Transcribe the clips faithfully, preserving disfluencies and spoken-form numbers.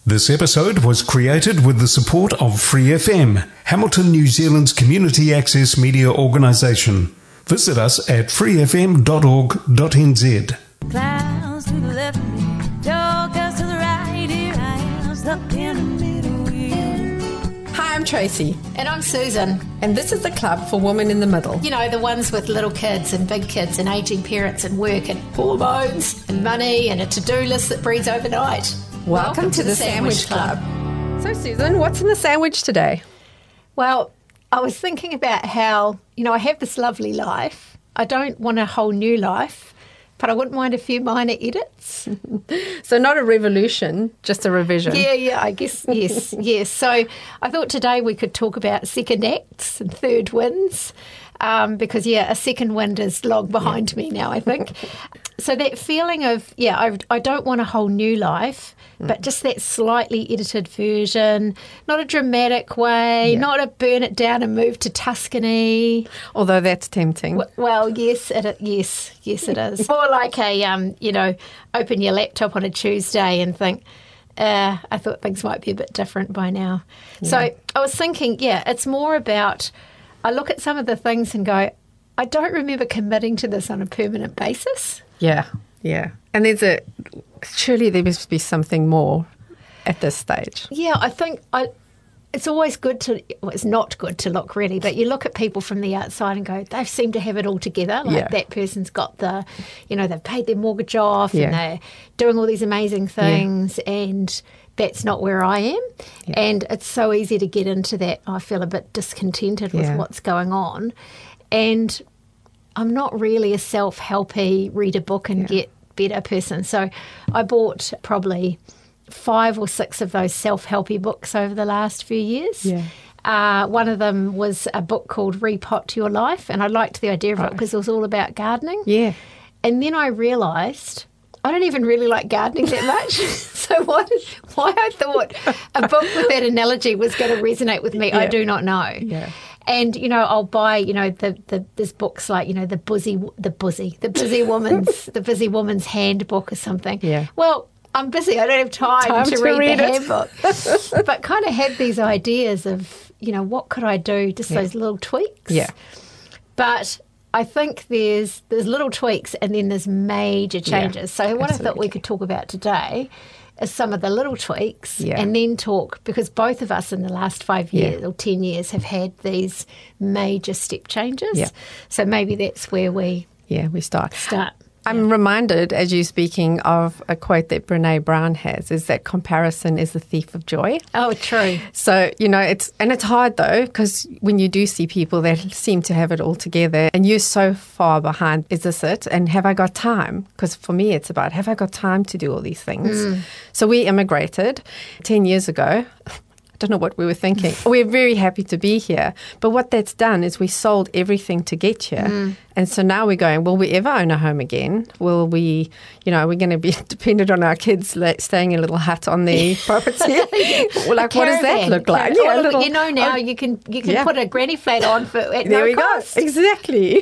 This episode was created with the support of Free F M, Hamilton, New Zealand's community access media organisation. Visit us at free f m dot org dot n z. Clouds to the left of me, jokers to the right, here I am, stuck in the middle wheel. Hi, I'm Tracy. And I'm Susan. And this is the Club for Women in the Middle. You know, the ones with little kids and big kids and ageing parents and work and hormones and money and a to-do list that breeds overnight. Welcome, Welcome to, to the, the Sandwich, Sandwich Club. Club. So, Susan, what's in the sandwich today? Well, I was thinking about how, you know, I have this lovely life. I don't want a whole new life, but I wouldn't mind a few minor edits. So not a revolution, just a revision. Yeah, yeah, I guess, yes, yes. So I thought today we could talk about second acts and third wins, um, because, yeah, a second wind is long behind yeah. me now, I think. So that feeling of, yeah, I, I don't want a whole new life, mm. but just that slightly edited version, not a dramatic way, yeah. not a burn it down and move to Tuscany. Although that's tempting. W- well, yes, it, yes, yes, it is. Or like a, um, you know, open your laptop on a Tuesday and think, uh, I thought things might be a bit different by now. Yeah. So I was thinking, yeah, it's more about, I look at some of the things and go, I don't remember committing to this on a permanent basis. Yeah, yeah. And there's a, surely there must be something more at this stage. Yeah, I think I, it's always good to, well, it's not good to look really, but you look at people from the outside and go, they seem to have it all together. Like yeah. that person's got the, you know, they've paid their mortgage off yeah. and they're doing all these amazing things yeah. and that's not where I am. Yeah. And it's so easy to get into that. I feel a bit discontented with yeah. what's going on. And I'm not really a self-helpy, read a book and yeah. get better person. So I bought probably five or six of those self-helpy books over the last few years. Yeah. Uh, one of them was a book called Repot Your Life, and I liked the idea of right. it because it was all about gardening. Yeah. And then I realised I don't even really like gardening that much. So why, why I thought a book with that analogy was going to resonate with me, yeah. I do not know. Yeah. And, you know, I'll buy, you know, the, the there's books like, you know, the busy, the busy, the busy woman's, the busy woman's handbook or something. Yeah. Well, I'm busy. I don't have time, time to, to read, read the it. handbook. But kind of had these ideas of, you know, what could I do? Just yeah. those little tweaks. Yeah. But I think there's there's little tweaks and then there's major changes. Yeah, so what absolutely. I thought we could talk about today is some of the little tweaks yeah. and then talk, because both of us in the last five years yeah. or ten years have had these major step changes. Yeah. So maybe that's where we yeah we start. Start. I'm yeah. reminded, as you're speaking, of a quote that Brene Brown has, is that comparison is the thief of joy. Oh, true. So, you know, it's, and it's hard though, because when you do see people that seem to have it all together and you're so far behind, is this it? And have I got time? Because for me, it's about, have I got time to do all these things? Mm. So we immigrated ten years ago. I don't know what we were thinking. We're very happy to be here. But what that's done is we sold everything to get here. Mm. And so now we're going, will we ever own a home again? Will we, you know, we're going to be dependent on our kids like, staying in a little hut on their property? Well, like, what does that look like? Yeah, well, little, you know, now oh, you can you can yeah. put a granny flat on for at there no we cost. Go. Exactly.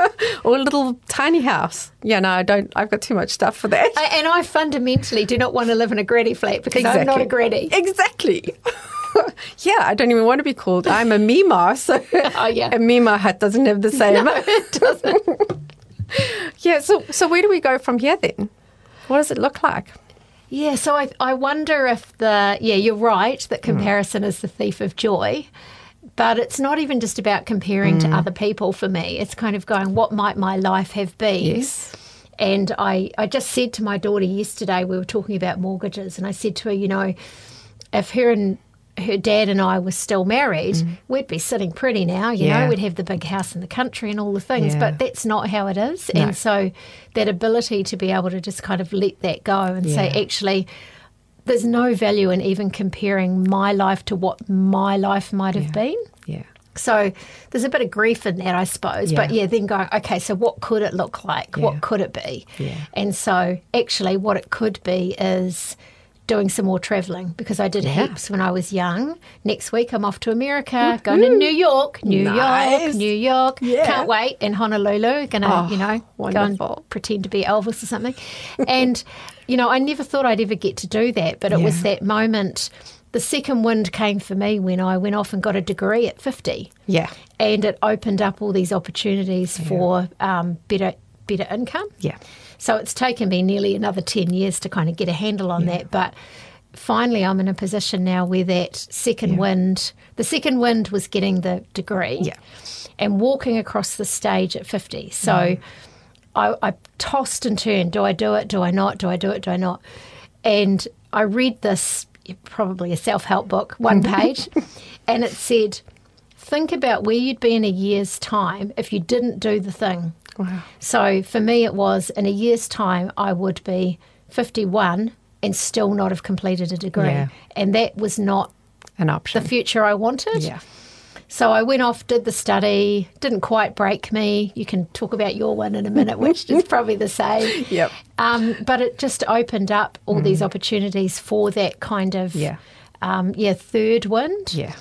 Or a little tiny house. Yeah, no, I don't. I've got too much stuff for that. I, and I fundamentally do not want to live in a granny flat because exactly. I'm not a granny. Exactly. Yeah, I don't even want to be called. I'm a Mima, so oh, yeah. a Mima hut doesn't have the same. No, it doesn't. Yeah, so so where do we go from here then? What does it look like? Yeah, so I I wonder if the, yeah, you're right, that comparison mm. is the thief of joy. But it's not even just about comparing mm. to other people for me. It's kind of going, what might my life have been? Yes. And I, I just said to my daughter yesterday, we were talking about mortgages, and I said to her, you know, if her and her dad and I were still married, mm. we'd be sitting pretty now, you yeah. know, we'd have the big house in the country and all the things, yeah. but that's not how it is. No. And so that ability to be able to just kind of let that go and yeah. say, actually, there's no value in even comparing my life to what my life might have yeah. been. Yeah. So there's a bit of grief in that, I suppose. Yeah. But, yeah, then going, okay, so what could it look like? Yeah. What could it be? Yeah. And so actually what it could be is doing some more travelling because I did Yeah. heaps when I was young. Next week I'm off to America, going to New York, New Nice. York, New York. Yeah. Can't wait. And Honolulu, going to, Oh, you know, go wonderful. and pretend to be Elvis or something. And, you know, I never thought I'd ever get to do that, but it was Yeah. that moment. The second wind came for me when I went off and got a degree at fifty. Yeah. And it opened up all these opportunities for um, better better income. Yeah. So it's taken me nearly another ten years to kind of get a handle on that. But finally, I'm in a position now where that second Yeah. wind, the second wind was getting the degree Yeah. and walking across the stage at fifty. So Mm. I, I tossed and turned. Do I do it? Do I not? Do I do it? Do I not? And I read this, probably a self-help book, one page, and it said, think about where you'd be in a year's time if you didn't do the thing. Wow. So for me, it was in a year's time, I would be fifty-one and still not have completed a degree. Yeah. And that was not An the option. future I wanted. Yeah. So I went off, did the study, didn't quite break me. You can talk about your one in a minute, which is probably the same. Yep. Um, but it just opened up all these opportunities for that kind of, Yeah. um, yeah, third wind. Yeah.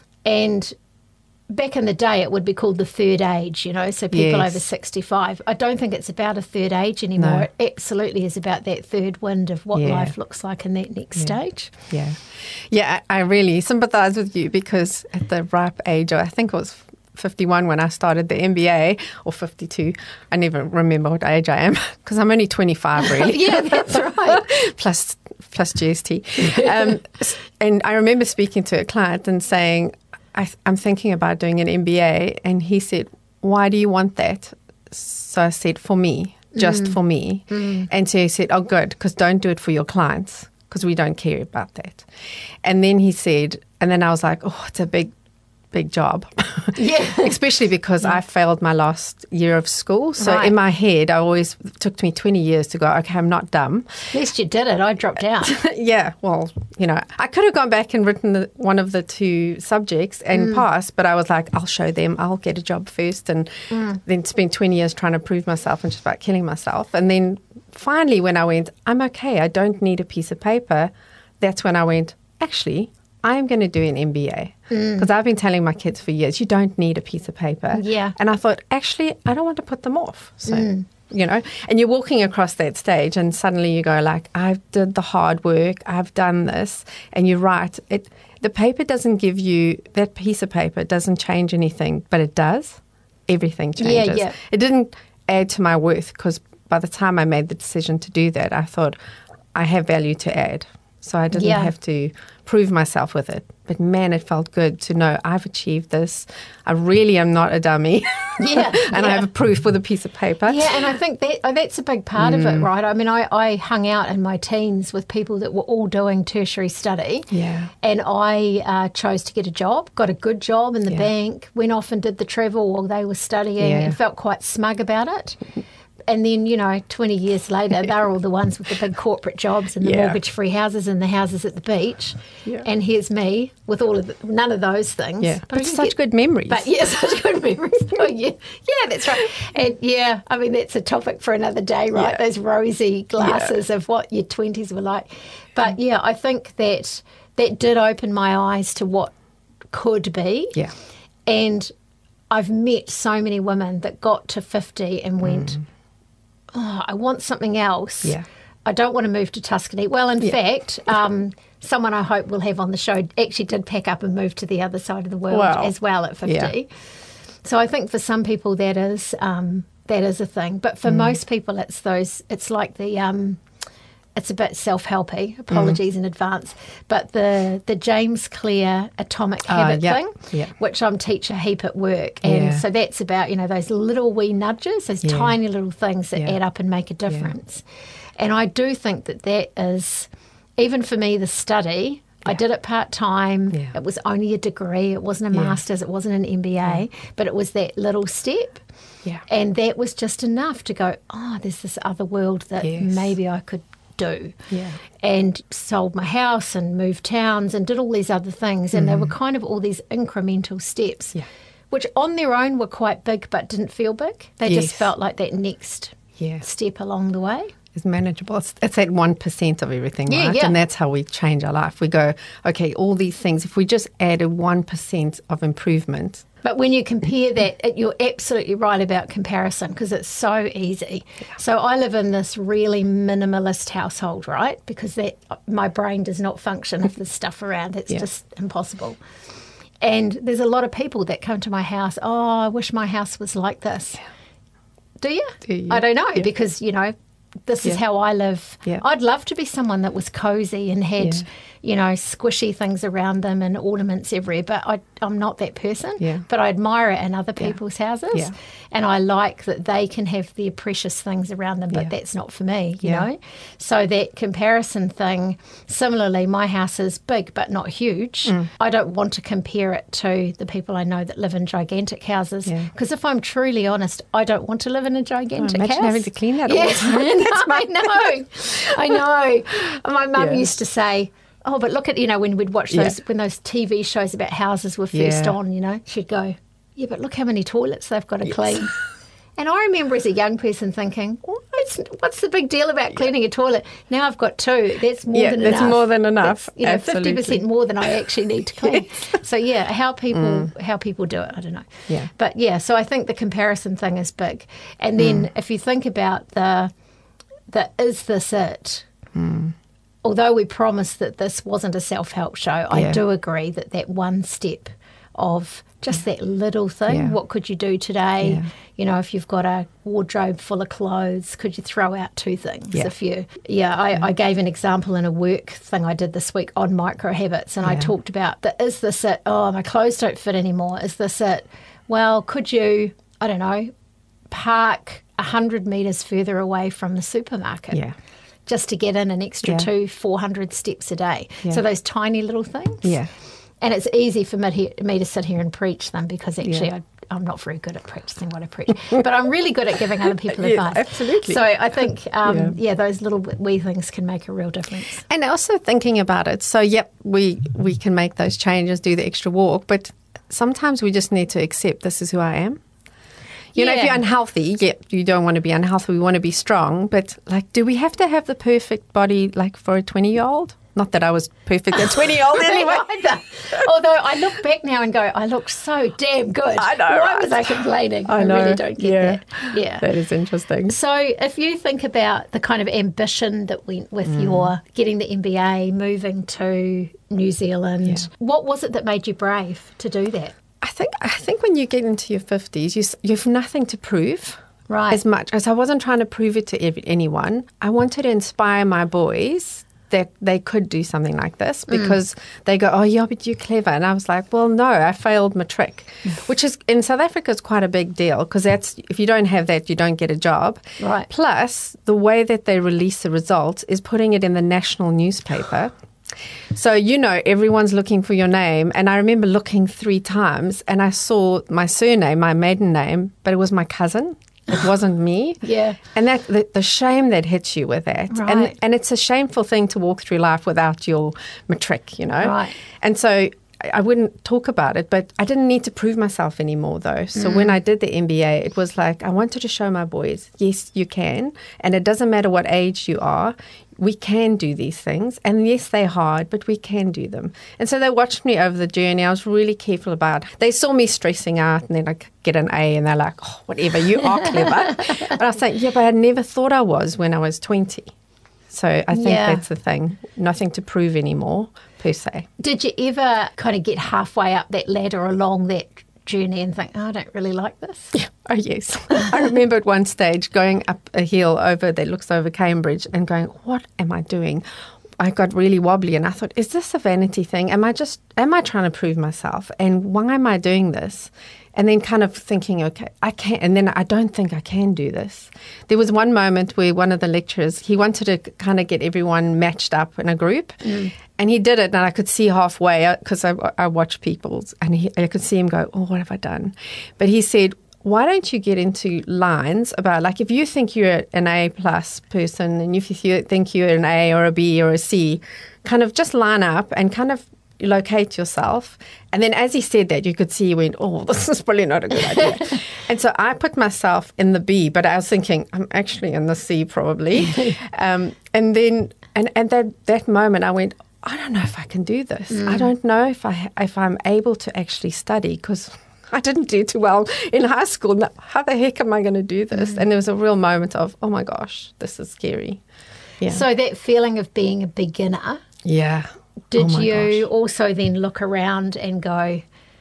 And back in the day, it would be called the third age, you know, so people Yes. over sixty-five. I don't think it's about a third age anymore. No. It absolutely is about that third wind of what Yeah. life looks like in that next stage. Yeah. Yeah, I I really sympathise with you because at the ripe age, of, I think it was fifty-one when I started the M B A, or fifty-two. I never remember what age I am because I'm only twenty-five really. Yeah, that's right. plus plus G S T. Um, s- and I remember speaking to a client and saying, I, th- I'm thinking about doing an M B A. And he said, why do you want that? So I said, for me, just for me. And so he said, oh, good, because don't do it for your clients because we don't care about that. And then he said, and then I was like, oh, it's a big, big job. Yeah. Especially because I failed my last year of school. So Right. in my head, I always, it took me twenty years to go, okay, I'm not dumb. At least you did it. I dropped out. Yeah, well, you know, I could have gone back and written the, one of the two subjects and passed, but I was like, I'll show them, I'll get a job first, and then spend twenty years trying to prove myself and just about killing myself. And then finally, when I went, I'm okay, I don't need a piece of paper, that's when I went, actually, I'm going to do an M B A. Because I've been telling my kids for years, you don't need a piece of paper. Yeah. And I thought, actually, I don't want to put them off. So, you know, and you're walking across that stage and suddenly you go like, I did the hard work, I've done this. And you're right. It, the paper doesn't give you, that piece of paper doesn't change anything, but it does. Everything Yeah, changes. yeah. It didn't add to my worth because by the time I made the decision to do that, I thought I have value to add. So I didn't Yeah. have to prove myself with it. But man, it felt good to know I've achieved this. I really am not a dummy. Yeah, and I yeah. have a proof with a piece of paper. Yeah, and I think that oh, that's a big part of it, right? I mean, I, I hung out in my teens with people that were all doing tertiary study. Yeah. And I uh, chose to get a job, got a good job in the Yeah. bank, went off and did the travel while they were studying Yeah. and felt quite smug about it. And then, you know, twenty years later, they're all the ones with the big corporate jobs and the Yeah. mortgage-free houses and the houses at the beach. Yeah. And here's me with all of the, none of those things. Yeah, but I such didn't get- good memories. But yeah, such good memories. Oh, yeah, yeah, that's right. And yeah, I mean that's a topic for another day, right? Yeah. Those rosy glasses of what your twenties were like. But yeah, I think that that did open my eyes to what could be. Yeah. And I've met so many women that got to fifty and went, oh, I want something else. Yeah. I don't want to move to Tuscany. Well, in Yeah. fact, um, someone I hope we'll have on the show actually did pack up and move to the other side of the world Wow. as well at fifty. Yeah. So I think for some people that is um, that is a thing, but Mm. for most people it's those. It's like the um, it's a bit self-helpy. Apologies Mm. in advance, but the the James Clear Atomic Habit yeah, thing, yeah. which I'm teach a heap at work, and Yeah. so that's about you know those little wee nudges, those Yeah. tiny little things that Yeah. add up and make a difference. And I do think that that is, even for me, the study. I did it part time. Yeah. It was only a degree. It wasn't a Yeah. master's. It wasn't an M B A. But it was that little step. Yeah. And that was just enough to go, oh, there's this other world that Yes. maybe I could do. Yeah. And sold my house and moved towns and did all these other things. And they were kind of all these incremental steps, Yeah. which on their own were quite big but didn't feel big. They just Yes. felt like that next Yeah. step along the way. is manageable. It's, it's at one percent of everything, Yeah, right? yeah. And that's how we change our life. We go, okay, all these things, if we just added one percent of improvement. But when you compare that, it- you're absolutely right about comparison because it's so easy. So I live in this really minimalist household, right? Because that my brain does not function if there's stuff around. It's Yeah. just impossible. And there's a lot of people that come to my house, oh, I wish my house was like this. Do you? Do you? I don't know Yeah. because, you know, this is Yeah. how I live. Yeah. I'd love to be someone that was cozy and had, Yeah. you know, squishy things around them and ornaments everywhere, but I, I'm not that person. Yeah. But I admire it in other people's houses. Yeah. And I like that they can have their precious things around them, but Yeah. that's not for me, you Yeah. know? So that comparison thing, similarly, my house is big but not huge. Mm. I don't want to compare it to the people I know that live in gigantic houses Yeah. because if I'm truly honest, I don't want to live in a gigantic Oh, imagine house. having to clean that all yeah. the time. I know. I know. My mum Yeah. used to say, oh, but look at, you know, when we'd watch those, Yeah. when those T V shows about houses were first Yeah. on, you know, she'd go, yeah, but look how many toilets they've got to clean. And I remember as a young person thinking, what's, what's the big deal about cleaning a toilet? Now I've got two. That's more Yeah, than that's enough. more than enough. That's, you know, Absolutely. fifty percent more than I actually need to clean. So, yeah, how people how people do it, I don't know. Yeah. But, yeah, so I think the comparison thing is big. And then if you think about the, the is this it? Although we promised that this wasn't a self-help show, I Yeah. do agree that that one step of just that little thing, Yeah. what could you do today? Yeah. You know, if you've got a wardrobe full of clothes, could you throw out two things? Yeah. If you, yeah, I, I gave an example in a work thing I did this week on micro habits, and I Yeah. talked about the is this it? Oh, my clothes don't fit anymore. Is this it? Well, could you, I don't know, park a hundred meters further away from the supermarket? Yeah. Just to get in an extra Yeah. two, four hundred steps a day. Yeah. So those tiny little things. Yeah. And it's easy for me, he- me to sit here and preach them because actually Yeah. I, I'm not very good at practicing what I preach. But I'm really good at giving other people Yeah, advice. absolutely. So I think, um, yeah. Yeah. those little wee things can make a real difference. And also thinking about it. So, yep, we, we can make those changes, do the extra walk, but sometimes we just need to accept this is who I am. You know, if Yeah. you're unhealthy, yep, you don't want to be unhealthy. We want to be strong. But, like, do we have to have the perfect body, like, for a twenty-year-old? Not that I was perfect at twenty-year-old anyway. Either. Although I look back now and go, I look so damn good. I know, Why right? was I complaining? I know. really don't get Yeah. that. Yeah. That is interesting. So if you think about the kind of ambition that went with Mm. your getting the M B A, moving to New Zealand, Yeah. what was it that made you brave to do that? I think I think when you get into your fifties, you, s- you have nothing to prove. Right. As much as I wasn't trying to prove it to ev- anyone. I wanted to inspire my boys that they could do something like this because they go, oh, yeah, but you're clever. And I was like, well, no, I failed matric, which is in South Africa is quite a big deal because that's if you don't have that, you don't get a job. Right. Plus, the way that they release the results is putting it in the national newspaper. So, you know, everyone's looking for your name. And I remember looking three times and I saw my surname, my maiden name, but it was my cousin. It wasn't me. Yeah. And that the, the shame that hits you with that. Right. And and it's a shameful thing to walk through life without your matric, you know. Right. And so I- I wouldn't talk about it, but I didn't need to prove myself anymore though. So when I did the M B A, it was like I wanted to show my boys, yes, you can. And it doesn't matter what age you are. We can do these things. And yes, they're hard, but we can do them. And so they watched me over the journey. I was really careful about it. They saw me stressing out and then I get an A and they're like, oh, whatever, you are clever. But I was like, yeah, but I never thought I was when I was twenty. So I think Yeah. that's the thing. Nothing to prove anymore, per se. Did you ever kind of get halfway up that ladder along that journey and think, oh, I don't really like this? Oh, yes. I remember at one stage going up a hill over that looks over Cambridge and going, what am I doing? I got really wobbly and I thought, is this a vanity thing? Am I just, am I trying to prove myself? And why am I doing this? And then kind of thinking, okay, I can't, and then I don't think I can do this. There was one moment where one of the lecturers, he wanted to kind of get everyone matched up in a group. Mm. And he did it, and I could see halfway, because I, I watch people's, and he, I could see him go, oh, what have I done? But he said, why don't you get into lines about, like, if you think you're an A plus person, and if you think you're an A or a B or a C, kind of just line up and kind of locate yourself. And then as he said that, you could see he went, oh, this is probably not a good idea. And so I put myself in the B, but I was thinking, I'm actually in the C probably. um, and then, and at that, that moment, I went, I don't know if I can do this. Mm. I don't know if, I, if I'm able to actually study, because I didn't do too well in high school. How the heck am I going to do this? Mm. And there was a real moment of, oh my gosh, this is scary. Yeah. So that feeling of being a beginner. Yeah. Did oh you gosh. also then look around and go,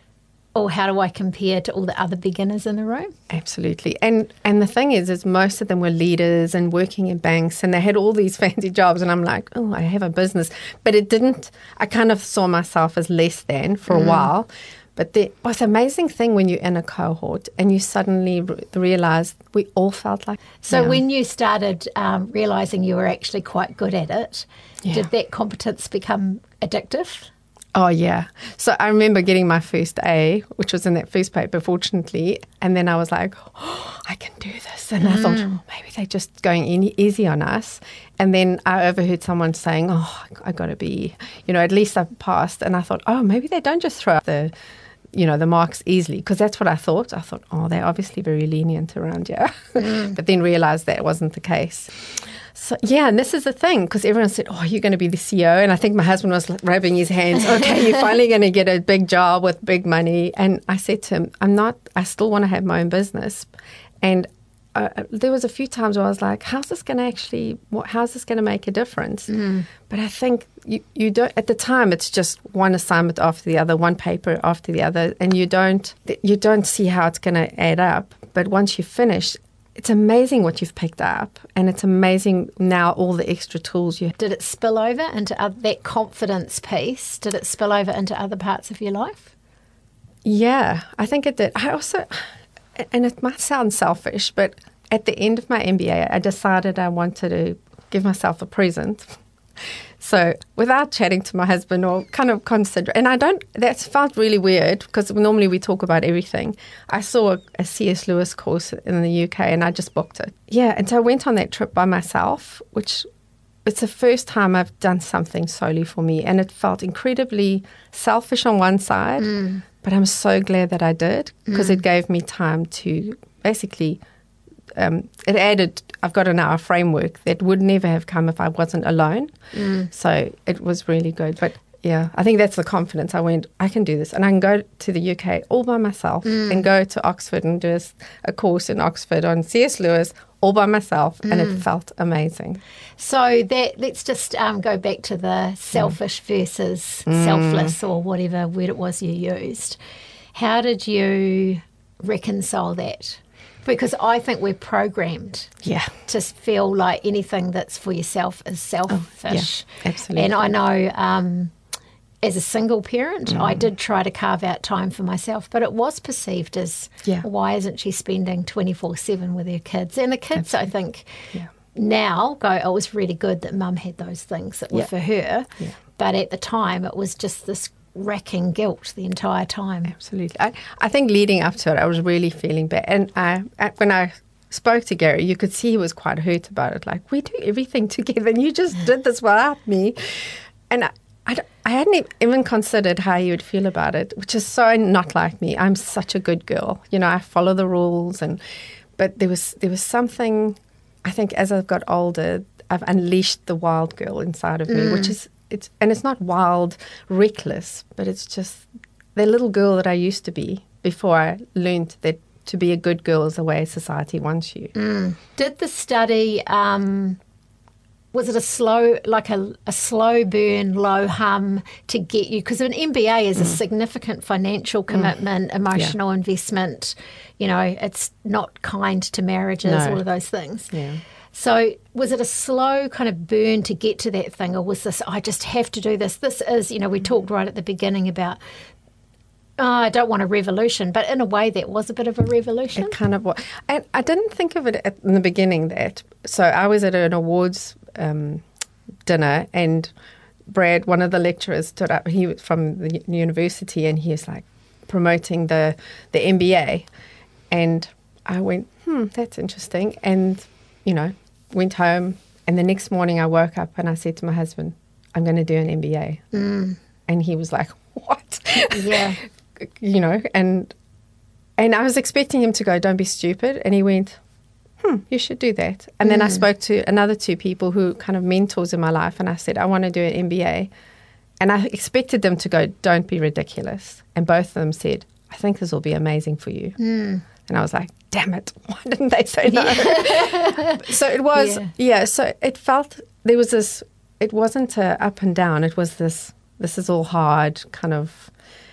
oh, how do I compare to all the other beginners in the room? Absolutely. And and the thing is, is most of them were leaders and working in banks, and they had all these fancy jobs. And I'm like, oh, I have a business. But it didn't, I kind of saw myself as less than for a mm. while. But the most amazing thing when you're in a cohort and you suddenly re- realize we all felt like. So yeah. when you started um, realizing you were actually quite good at it, yeah. did that competence become addictive? Oh, yeah. So I remember getting my first A, which was in that first paper, fortunately. And then I was like, oh, I can do this. And mm. I thought, oh, maybe they're just going in easy on us. And then I overheard someone saying, oh, I got to be, you know, at least I passed. And I thought, oh, maybe they don't just throw up the, you know, the marks easily, because that's what I thought. I thought, oh, they're obviously very lenient around here. Mm. But then realized that wasn't the case. So, yeah, and this is the thing, because everyone said, oh, you're going to be the C E O. And I think my husband was like, rubbing his hands. Okay, you're finally going to get a big job with big money. And I said to him, I'm not, I still want to have my own business. And uh, there was a few times where I was like, how's this going to actually, what, how's this going to make a difference? Mm. But I think you, you don't, at the time, it's just one assignment after the other, one paper after the other. And you don't, you don't see how it's going to add up. But once you finish, it's amazing what you've picked up, and it's amazing now all the extra tools you have. Did it spill over into other, that confidence piece? Did it spill over into other parts of your life? Yeah, I think it did. I also, and it might sound selfish, but at the end of my M B A, I decided I wanted to give myself a present. So without chatting to my husband or kind of consider, and I don't, that felt really weird because normally we talk about everything. I saw a, a C S Lewis course in the U K and I just booked it. Yeah, and so I went on that trip by myself, which it's the first time I've done something solely for me. And it felt incredibly selfish on one side, mm. but I'm so glad that I did, because mm. it gave me time to basically, um, it added, I've got now a framework that would never have come if I wasn't alone. Mm. So it was really good. But yeah, I think that's the confidence. I went, I can do this. And I can go to the U K all by myself mm. and go to Oxford and do a, a course in Oxford on C S Lewis all by myself. Mm. And it felt amazing. So that let's just um, go back to the selfish mm. versus mm. selfless, or whatever word it was you used. How did you reconcile that? Because I think we're programmed yeah. to feel like anything that's for yourself is selfish. Oh, yeah, absolutely. And I know um, as a single parent, mm. I did try to carve out time for myself, but it was perceived as, yeah. why isn't she spending twenty-four seven with her kids? And the kids, absolutely. I think, yeah. now go, oh, it was really good that mum had those things that were yeah. for her. Yeah. But at the time, it was just this racking guilt the entire time. Absolutely. I, I think leading up to it, I was really feeling bad. And I, when I spoke to Gary, you could see he was quite hurt about it. Like, we do everything together and you just did this without me. And I, I, I hadn't even considered how he would feel about it, which is so not like me. I'm such a good girl. You know, I follow the rules. and But there was there was something, I think as I've got older, I've unleashed the wild girl inside of me, mm. which is, It's and it's not wild, reckless, but it's just the little girl that I used to be before I learned that to be a good girl is the way society wants you. Mm. Did the study, um, was it a slow, like a, a slow burn, low hum to get you? Because an M B A is mm. a significant financial commitment, mm. emotional yeah. investment. You know, it's not kind to marriages, no. all of those things. Yeah. So was it a slow kind of burn to get to that thing, or was this, I just have to do this? This is, you know, we talked right at the beginning about, oh, I don't want a revolution, but in a way that was a bit of a revolution. It kind of was. And I didn't think of it at, in the beginning that. So I was at an awards um, dinner, and Brad, one of the lecturers, stood up. He was from the university, and he was like promoting the, the M B A. And I went, hmm, that's interesting. And, you know, went home, and the next morning I woke up and I said to my husband, I'm going to do an M B A. Mm. And he was like, what? Yeah. You know, and and I was expecting him to go, don't be stupid. And he went, hmm, you should do that. And mm. then I spoke to another two people who kind of mentors in my life. And I said, I want to do an M B A. And I expected them to go, don't be ridiculous. And both of them said, I think this will be amazing for you. Mm. And I was like, damn it, why didn't they say no? Yeah. So it was, yeah. yeah, so it felt, there was this, it wasn't a up and down. It was this, this is all hard kind of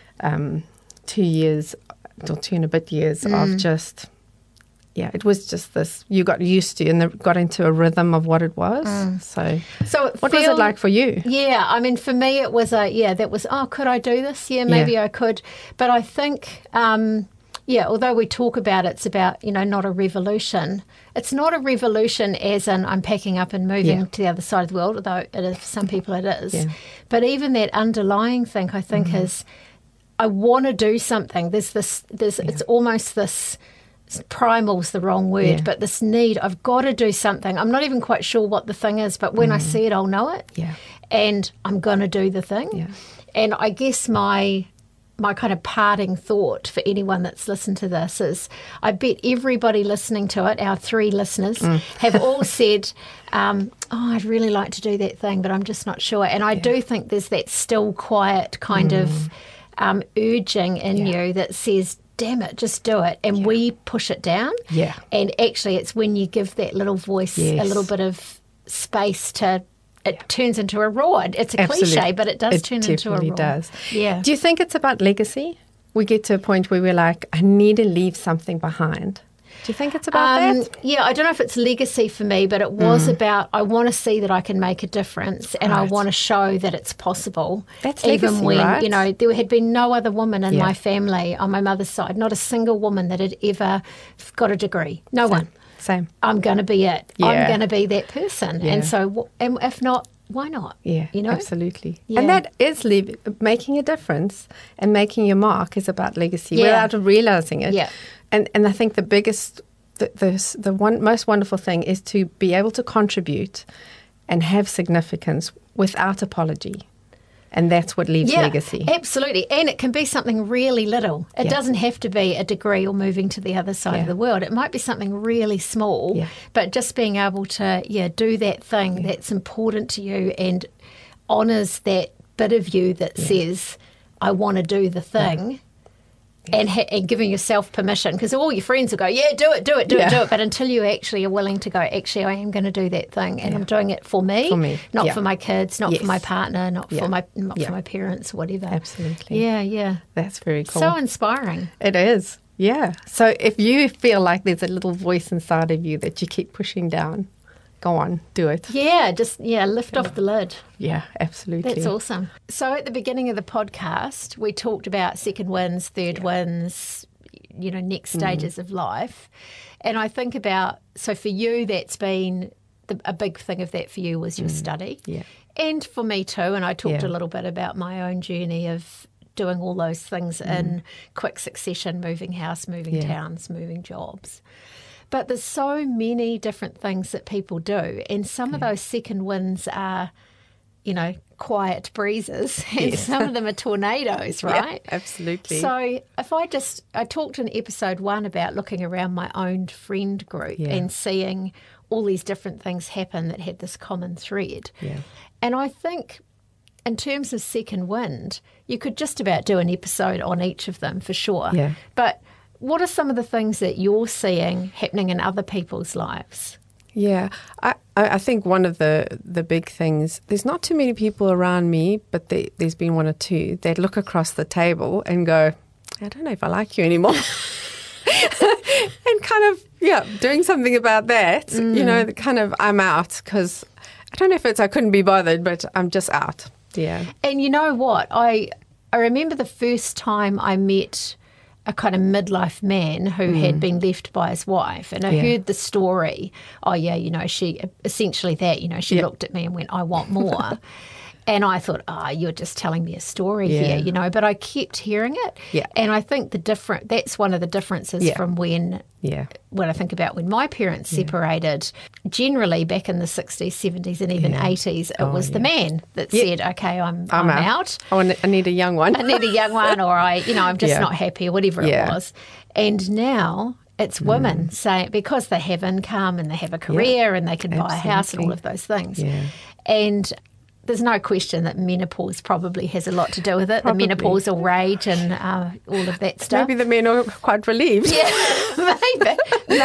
um, two years or two and a bit years mm. of just, yeah, it was just this, you got used to and the, got into a rhythm of what it was. Mm. So, so what feel, was it like for you? Yeah, I mean, for me it was a, yeah, that was, oh, could I do this? Yeah, maybe yeah. I could. But I think... Um, Yeah, although we talk about it's about, you know, not a revolution. It's not a revolution as in I'm packing up and moving yeah. to the other side of the world, although it is, for some people it is. Yeah. But even that underlying thing, I think, mm-hmm. is I want to do something. There's this, there's yeah. it's almost this, primal's the wrong word, yeah. but this need, I've got to do something. I'm not even quite sure what the thing is, but when mm. I see it, I'll know it. Yeah. And I'm going to do the thing. Yeah. And I guess my... my kind of parting thought for anyone that's listened to this is I bet everybody listening to it, our three listeners, mm. have all said, um, oh, I'd really like to do that thing, but I'm just not sure. And I yeah. do think there's that still quiet kind mm. of um, urging in yeah. you that says, damn it, just do it. And yeah. we push it down. Yeah. And actually it's when you give that little voice yes. a little bit of space to... It turns into a roar. It's a Absolutely. cliche, but it does it turn into a roar. It does. Yeah. Do you think it's about legacy? We get to a point where we're like, I need to leave something behind. Do you think it's about um, that? Yeah, I don't know if it's legacy for me, but it was mm. about I want to see that I can make a difference and right. I want to show that it's possible. That's even legacy, when, right? you know, there had been no other woman in yeah. my family on my mother's side, not a single woman that had ever got a degree. No Same. one. Same. I'm going to be it. Yeah. I'm going to be that person. Yeah. And so, and if not, why not? Yeah, you know? Absolutely. Yeah. And that is leave, making a difference and making your mark is about legacy yeah. without realizing it. Yeah. And and I think the biggest, the, the, the one most wonderful thing is to be able to contribute and have significance without apology. And that's what leaves yeah, legacy. Absolutely. And it can be something really little. It yeah. doesn't have to be a degree or moving to the other side yeah. of the world. It might be something really small, yeah. but just being able to, yeah, do that thing yeah. that's important to you and honours that bit of you that yeah. says, I want to do the thing. Yeah. Yeah. And, ha- and giving yourself permission, because all your friends will go, yeah, do it, do it, do yeah. it, do it. But until you actually are willing to go, actually, I am going to do that thing, and yeah. I'm doing it for me, for me. not yeah. for my kids, not yes. for my partner, not yeah. for my not yeah. for my parents, whatever. Absolutely. Yeah, yeah. That's very cool. So inspiring. It is. Yeah. So if you feel like there's a little voice inside of you that you keep pushing down, go on, do it. Yeah, just, yeah, lift yeah. off the lid. Yeah, absolutely. That's awesome. So at the beginning of the podcast, we talked about second wins, third yeah. wins, you know, next stages mm. of life. And I think about, so for you, that's been, the, a big thing of that for you was your mm. study. Yeah. And for me too, and I talked yeah. a little bit about my own journey of doing all those things mm. in quick succession, moving house, moving yeah. towns, moving jobs. But there's so many different things that people do, and some yeah. of those second wins are, you know, quiet breezes, and yes. some of them are tornadoes, right? Yeah, absolutely. So if I just, I talked in episode one about looking around my own friend group yeah. and seeing all these different things happen that had this common thread. Yeah. And I think in terms of second wind, you could just about do an episode on each of them for sure. Yeah. But what are some of the things that you're seeing happening in other people's lives? Yeah, I, I think one of the, the big things, there's not too many people around me, but they, there's been one or two that look across the table and go, I don't know if I like you anymore. And kind of, yeah, doing something about that, mm. you know, kind of I'm out because I don't know if it's I couldn't be bothered, but I'm just out. Yeah. And you know what? I I remember the first time I met a kind of midlife man who mm. had been left by his wife, and I yeah. heard the story. Oh yeah, you know, she essentially that, you know, she yeah. looked at me and went, I want more. And I thought, oh, you're just telling me a story Yeah. here, you know, but I kept hearing it. Yeah. And I think the different, that's one of the differences Yeah. from when, Yeah. when I think about when my parents separated. Generally, back in the sixties, seventies, and even Yeah. eighties, it Oh, was the yeah. man that Yeah. said, okay, I'm, I'm, I'm out. out. Oh, I ne- I need a young one. I need a young one, or I, you know, I'm just Yeah. not happy, or whatever Yeah. it was. And now it's women saying, because they have income and they have a career and they can buy a house and all Absolutely. of those things. Yeah. And there's no question that menopause probably has a lot to do with it. Probably. The menopausal rage and uh, all of that stuff. Maybe the men are quite relieved. Yeah, maybe,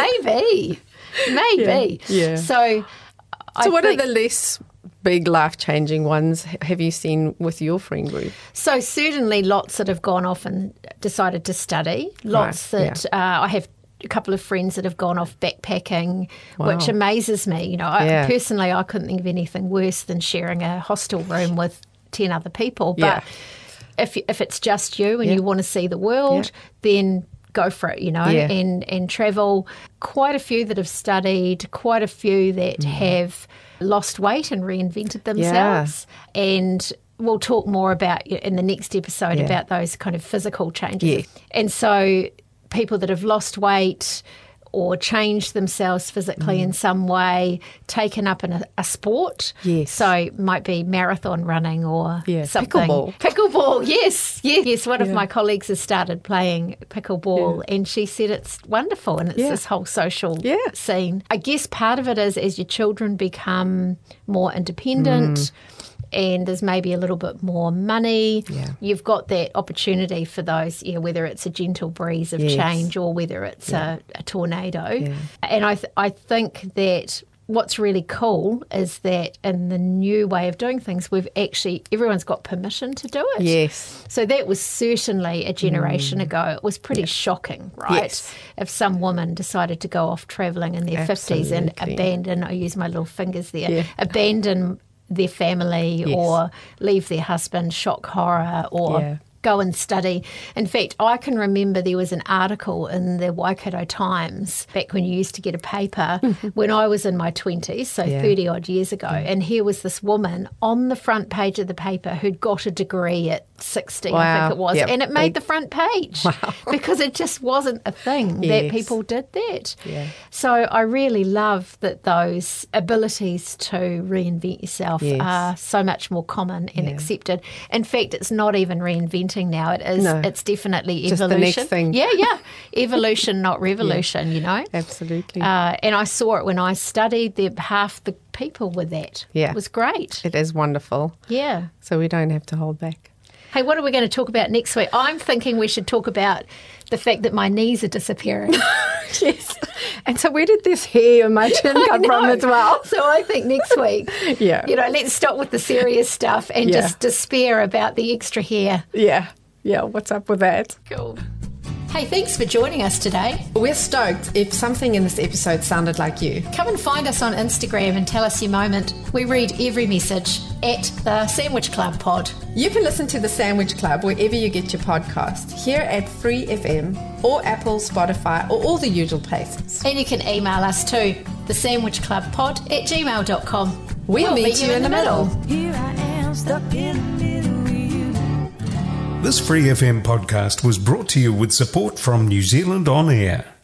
maybe, maybe. Yeah, yeah. So, I So what think, are the less big life-changing ones have you seen with your friend group? So certainly lots that have gone off and decided to study. Lots Right, that uh, I have a couple of friends that have gone off backpacking, Wow. which amazes me. You know, I, Yeah. personally, I couldn't think of anything worse than sharing a hostel room with ten other people. But Yeah. if if it's just you and Yeah. you want to see the world, then go for it, you know, Yeah. and, and travel. Quite a few that have studied, quite a few that Mm. have lost weight and reinvented themselves. And we'll talk more about in the next episode Yeah. about those kind of physical changes. Yeah. And so people that have lost weight or changed themselves physically in some way, taken up in a, a sport. Yes. So it might be marathon running or Yeah, something. pickleball. Pickleball, yes. Yes, yes. One of Yeah. my colleagues has started playing pickleball and she said it's wonderful and it's Yeah. this whole social Yeah. scene. I guess part of it is as your children become more independent Mm. and there's maybe a little bit more money, Yeah. you've got that opportunity for those, you know, whether it's a gentle breeze of Yes. change or whether it's a, a tornado. And I, th- I think that what's really cool is that in the new way of doing things, we've actually, everyone's got permission to do it. Yes. So that was certainly a generation ago. It was pretty shocking, right? Yes. If some woman decided to go off travelling in their fifties and Absolutely. abandon, I use my little fingers there, Yeah. abandon their family Yes. or leave their husband, shock horror, or Yeah. go and study. In fact, I can remember there was an article in the Waikato Times back when you used to get a paper when I was in my twenties, so Yeah. thirty odd years ago. And here was this woman on the front page of the paper who'd got a degree at sixty, I Wow. think it was. Yep. And it made They- the front page because it just wasn't a thing that Yes. people did that. Yeah. So I really love that those abilities to reinvent yourself Yes. are so much more common and Yeah. accepted. In fact, it's not even reinventing now. It is. No. It's definitely Just the evolution. next thing. Yeah, yeah. Evolution, not revolution. You know. Absolutely. Uh, and I saw it when I studied. The half the people were that. Yeah. It was great. It is wonderful. Yeah. So we don't have to hold back. Hey, what are we going to talk about next week? I'm thinking we should talk about the fact that my knees are disappearing. Yes. And so where did this hair on my chin come from know. as well? So I think next week, Yeah. you know, let's stop with the serious stuff and Yeah. just despair about the extra hair. Yeah. Yeah. What's up with that? Cool. Hey, thanks for joining us today. We're stoked if something in this episode sounded like you. Come and find us on Instagram and tell us your moment. We read every message at the Sandwich Club Pod. You can listen to The Sandwich Club wherever you get your podcast, here at Free F M or Apple, Spotify, or all the usual places. And you can email us too, the sandwich club pod at gmail dot com. We'll meet you in the middle. Here I am, stuck in the middle with you. This Free F M podcast was brought to you with support from New Zealand On Air.